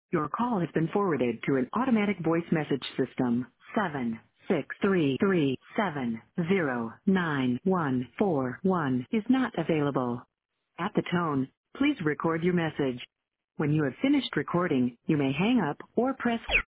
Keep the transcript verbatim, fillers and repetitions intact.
Your call has been forwarded to an automatic voice message system. Seven six three three seven zero nine one four one is not available. At the tone, please record your message. When you have finished recording, you may hang up or press